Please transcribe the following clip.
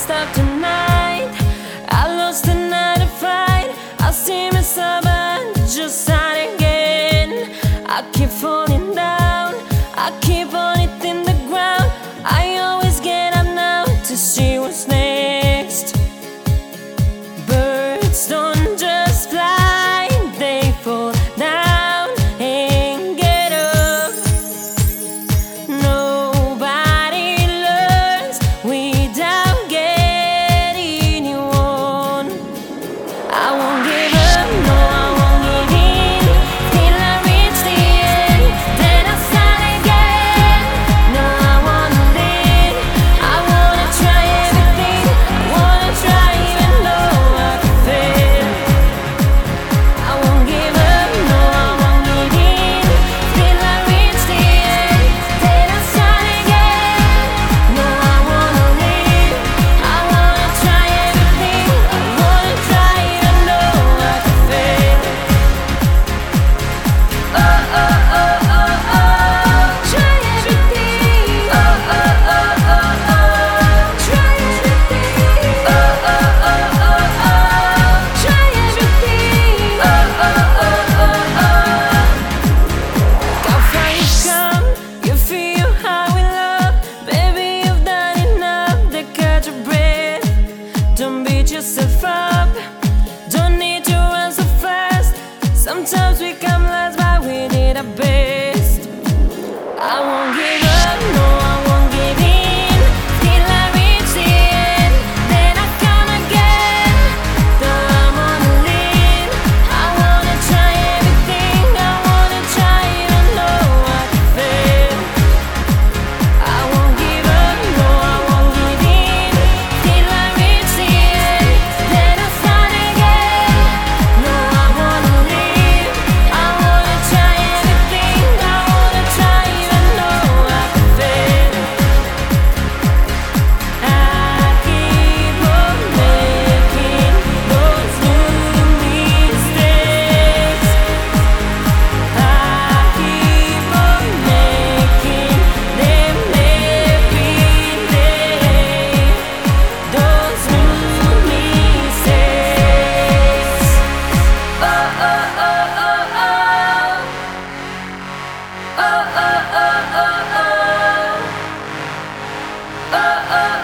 stop tonight. I lost another fight. I see myself and just start again. I keep falling down, I keep on hitting the ground. I always get up now to see what's next. Birds don't just fly, they fall down and get up. Nobody learns without getting on. I won't give up, no, I won't give in till I reach the end. Then I start again. No, I wanna live, I wanna try everything. I wanna try even though I could fail. I won't give up, no, I won't give in till I reach the end. Then I start again. No, I wanna live, I wanna try everything. I wanna try even though I could fail. Oh, oh, oh, oh, oh, try everything. Oh, oh, oh, oh, oh, try everything. Oh, oh, oh, oh, oh, try everything. Oh, oh, oh, oh, oh. How far you've come, you feel how we love. Baby, you've done enough to catch your breath. Don't beat yourself up, don't need to run so fast. Sometimes we come last, but we did our best. I won't give up, no, I won't give in till I reach the end. Then I come again. Though I wanna live, I wanna try everything. I wanna try even though I could fail. I won't give up, no, I won't give in till I reach the end. Then I start again. No, I wanna live, I wanna try everything. I wanna try even though I could fail. I keep on making those new mistakes. I keep on making them every day. Those new mistakes. Oh, oh, oh, oh, oh. Oh, oh, oh, oh, oh. Oh, oh.